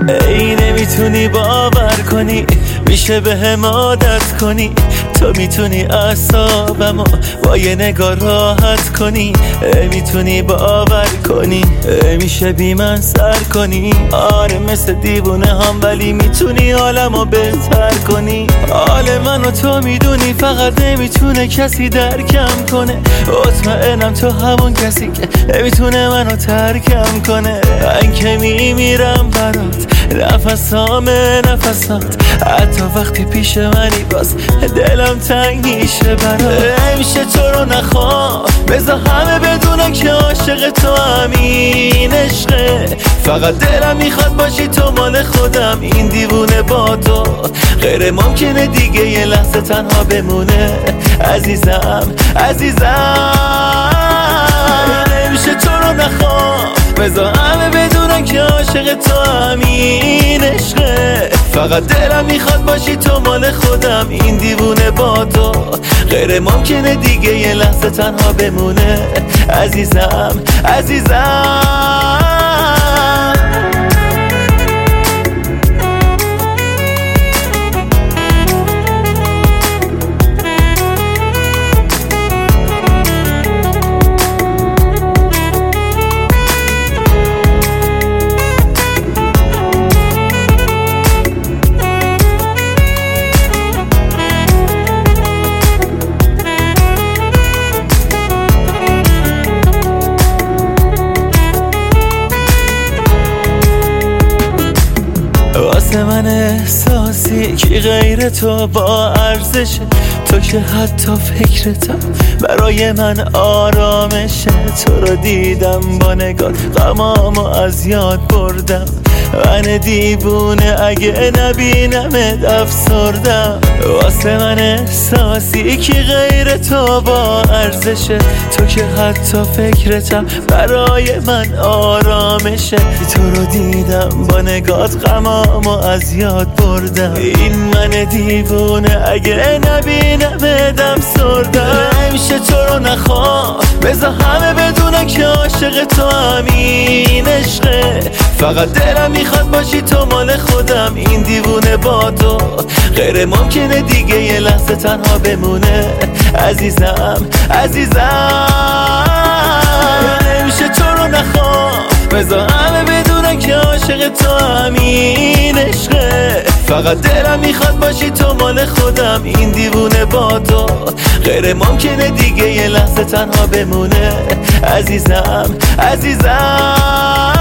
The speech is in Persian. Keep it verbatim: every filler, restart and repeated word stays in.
ای نمیتونی باور کنی میشه به هم عادت کنی، تو میتونی اعصابمو با یه نگاه راحت کنی. ای میتونی باور کنی ای میشه بی من سر کنی. آره مثل دیوونه هم ولی میتونی حالمو بهتر کنی. حال منو تو میدونی فقط نمیتونه کسی درکم کنه. مطمئنم تو همون کسی که نمیتونه منو ترکم کنه. من که میمیرم برات نفسام نفسات، حتی وقتی پیش منی باز دلم تنگ میشه برات. میشه تو رو نخوام بذار همه بدونن که عاشق تو همین عشقه. فقط دلم میخواد باشی تو مال خودم، این دیوونه با تو غیر ممکنه دیگه یه لحظه تنها بمونه. عزیزم عزیزم نمیشه تو رو نخوام بذار همه بدونن که عاشق تو همین عشقه. فقط دلم میخواد باشی تو مال خودم، این دیوونه با تو غیر ممکنه دیگه یه لحظه تنها بمونه. عزیزم عزیزم واسه من احساسی کی غیر تو با ارزشه. تو که حتی فکرتم برای من آرامشه. تو رو دیدم با نگات غمامو از یاد بردم. من دیوونه اگه نبینمت افسردم. واسه من احساسی کی غیر تو با ارزشه. تو که حتی فکرتم برای من آرامشه. تو رو دیدم با نگات غمامو از یاد بردم. این من دیوونه اگه نبینمت افسردم. نمیشه تو رو نخوام بذار همه بدونن که عاشق تو همین عشقه. فقط دلم میخواد باشی تو مال خودم، این دیوونه با تو غیر ممکنه دیگه یه لحظه تنها بمونه. عزیزم عزیزم نمیشه تو رو نخوام بذار همه بدونن که عاشق تو همین عشقه. فقط دلم میخواد باشی تو مال خودم، این دیوونه با تو غیر ممکنه دیگه یه لحظه تنها بمونه. عزیزم عزیزم